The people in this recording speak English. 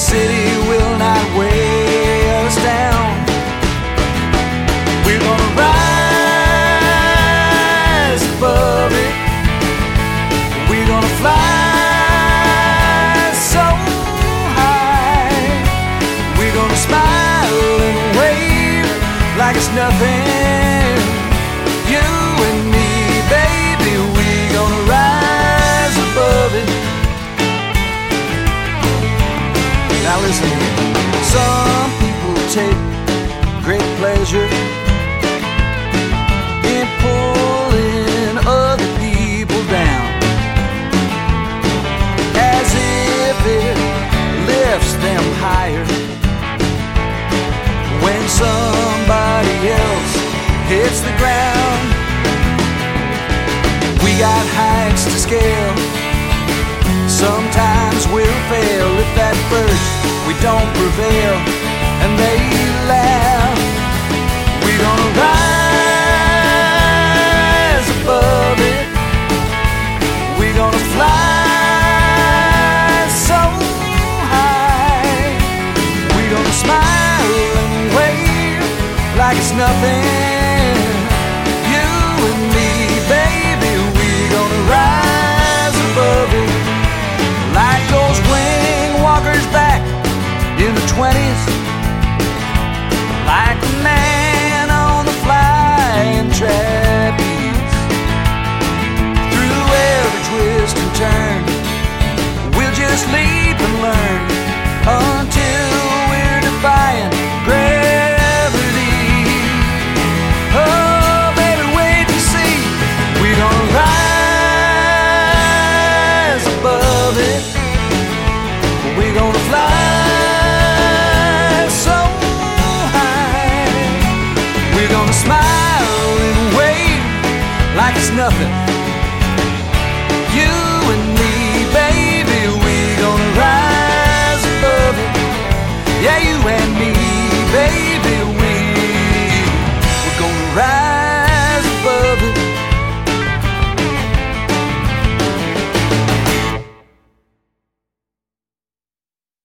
city will not weigh us down. We're gonna rise above it. We're gonna fly so high. We're gonna smile and wave like it's nothing. You and me, baby, we're gonna rise above it. Now listen here. Some people take great pleasure in pulling other people down, as if it lifts them higher. When somebody else hits the ground, we got heights to scale. Sometimes we'll fail if at first we don't prevail, and they laugh. We're gonna rise above it. We're gonna fly so high. We're gonna smile and wave like it's nothing.